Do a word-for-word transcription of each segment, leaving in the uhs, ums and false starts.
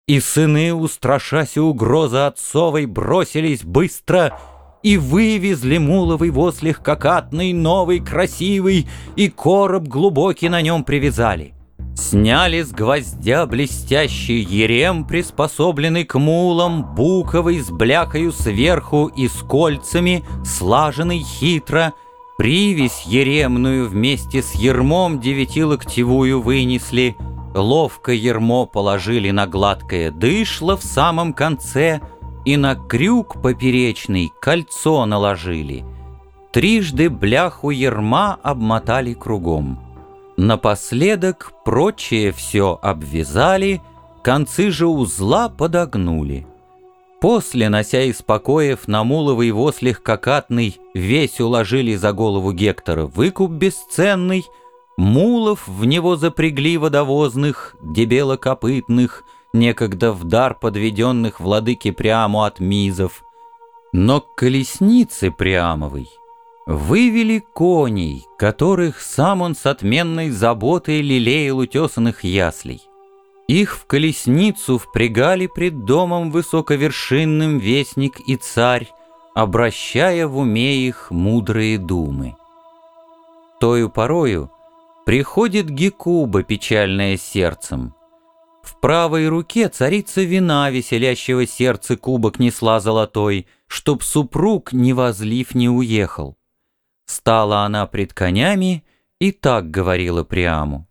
И сыны, устрашася угрозы отцовой, бросились быстро и вывезли муловый воз легкокатный, новый, красивый, и короб глубокий на нем привязали. Сняли с гвоздя блестящий ерем, приспособленный к мулам, буковый, с бляхою сверху и с кольцами, слаженный хитро. Привязь еремную вместе с ермом девятилоктевую вынесли, ловко ермо положили на гладкое дышло в самом конце и на крюк поперечный кольцо наложили. Трижды бляху ерма обмотали кругом. Напоследок прочее все обвязали, концы же узла подогнули. После, нося из покоев на муловый воз легкокатный, весь уложили за голову Гектора выкуп бесценный, мулов в него запрягли водовозных, дебелокопытных, некогда в дар подведенных владыке Приаму от мизов. Но к колеснице Приамовой вывели коней, которых сам он с отменной заботой лелеял у тесаных яслей. Их в колесницу впрягали пред домом высоковершинным вестник и царь, обращая в уме их мудрые думы. Тою порою приходит Гекуба, печальная сердцем. В правой руке царица вина, веселящего сердце, кубок несла золотой, чтоб супруг, не возлив, не уехал. Стала она пред конями и так говорила Приаму: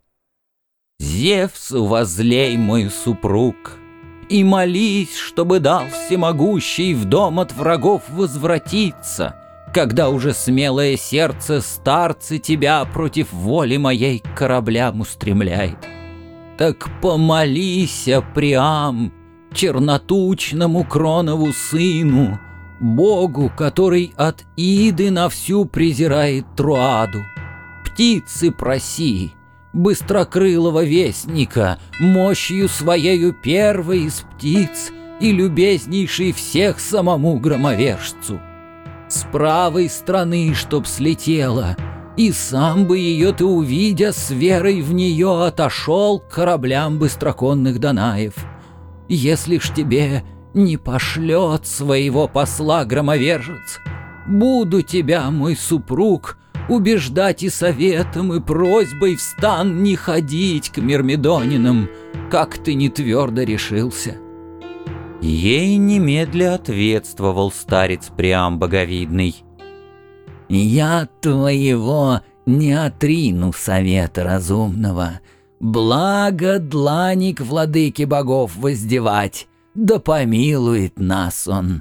«Зевсу возлей, мой супруг, и молись, чтобы дал всемогущий в дом от врагов возвратиться, когда уже смелое сердце старцы тебя против воли моей к кораблям устремляет. Так помолись, Приам, чернотучному Кронову сыну, Богу, который от Иды на всю презирает Троаду. Птицы проси, быстрокрылого вестника, мощью своею первой из птиц и любезнейшей всех самому громовержцу. С правой стороны, чтоб слетела, и сам бы ее ты, увидя, с верой в нее отошел к кораблям быстроконных Данаев. Если ж тебе не пошлет своего посла громовержец, буду тебя, мой супруг, убеждать и советом, и просьбой в стан не ходить к мирмидонинам, как ты не твердо решился». Ей немедля ответствовал старец Приам боговидный: «Я твоего не отрину совета разумного, благо длани к владыке богов воздевать, да помилует нас он».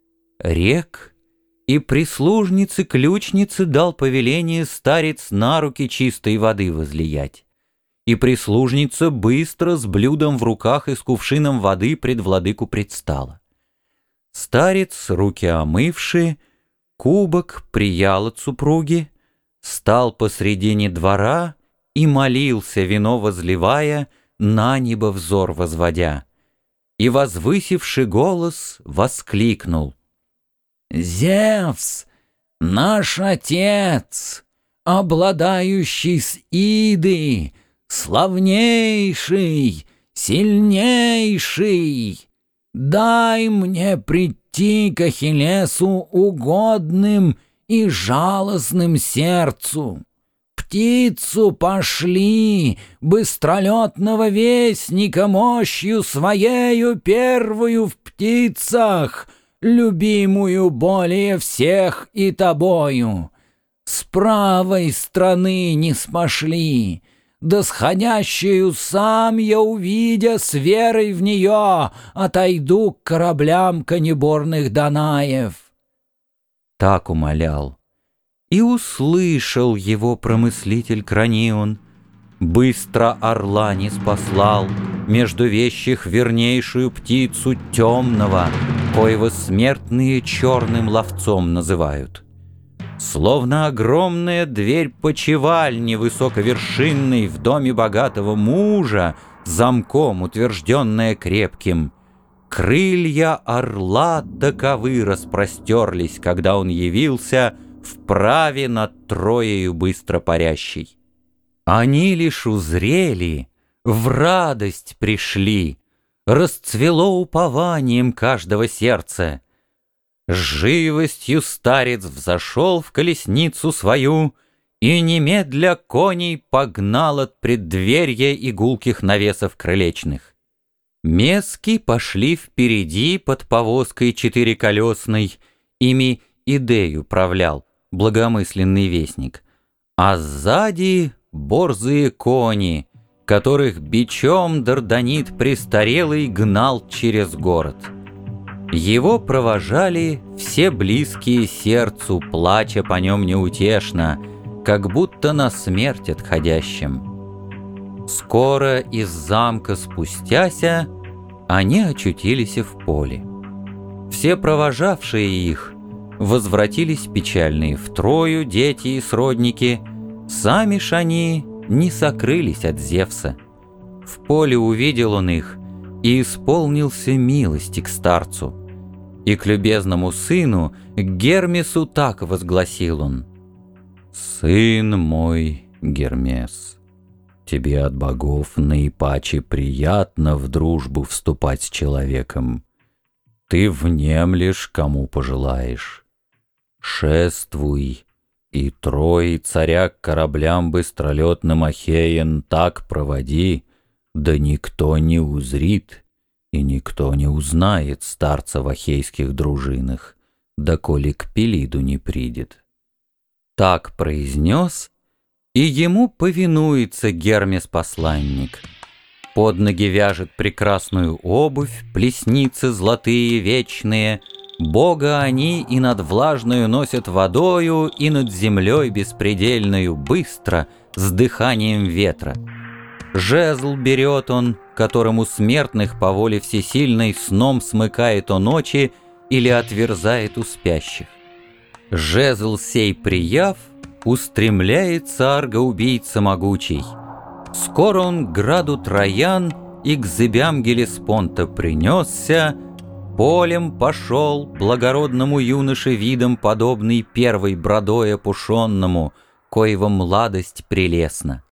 Рек и прислужнице-ключнице дал повеление старец на руки чистой воды возлиять. И прислужница быстро с блюдом в руках и с кувшином воды пред владыку предстала. Старец, руки омывши, кубок приял от супруги, стал посредине двора и молился, вино возливая, на небо взор возводя. И, возвысивши голос, воскликнул: «Зевс, наш отец, обладающий с Иды, славнейший, сильнейший, дай мне прийти к Ахиллесу угодным и жалостным сердцу. Птицу пошли, быстролетного вестника мощью своею первую в птицах, любимую более всех и тобою. С правой стороны не спошли, да сходящую сам я, увидя, с верой в нее, отойду к кораблям конеборных Данаев». Так умолял. И услышал его промыслитель Кранион. Быстро орла не спаслал, между вещих вернейшую птицу темного, коего смертные черным ловцом называют. Словно огромная дверь почевальни высоковершинной в доме богатого мужа, замком утвержденная крепким, крылья орла таковы распростерлись, когда он явился вправе над Троею быстро парящей. Они лишь узрели, в радость пришли, расцвело упованием каждого сердца. С живостью старец взошел в колесницу свою и немедля коней погнал от преддверья и гулких навесов крылечных. Мески пошли впереди под повозкой четыреколесной, ими идею правлял благомысленный вестник, а сзади борзые кони, которых бичом Дарданит престарелый гнал через город. Его провожали все близкие сердцу, плача по нем неутешно, как будто на смерть отходящим. Скоро из замка спустяся, они очутились в поле. Все провожавшие их возвратились печальные втрою, дети и сродники, сами ж они не сокрылись от Зевса. В поле увидел он их и исполнился милости к старцу. И к любезному сыну, к Гермесу, так возгласил он: «Сын мой, Гермес, тебе от богов наипаче приятно в дружбу вступать с человеком. Ты внемлешь, кому пожелаешь. Шествуй, и трое царя к кораблям быстролетным Ахеен так проводи, да никто не узрит, и никто не узнает старца в ахейских дружинах, доколе к Пелиду не придет». Так произнес, и ему повинуется Гермес-посланник. Под ноги вяжет прекрасную обувь, плесницы золотые вечные, Бога они и над влажною носят водою, и над землей беспредельною быстро, с дыханием ветра. Жезл берет он, которому смертных по воле всесильной сном смыкает он очи или отверзает у спящих. Жезл сей прияв, устремляется арго-убийца могучий. Скоро он к граду Троян и к зыбям Гелеспонта принесся, полем пошел, благородному юноше видом подобный первой бродой опушенному, коего младость прелестна.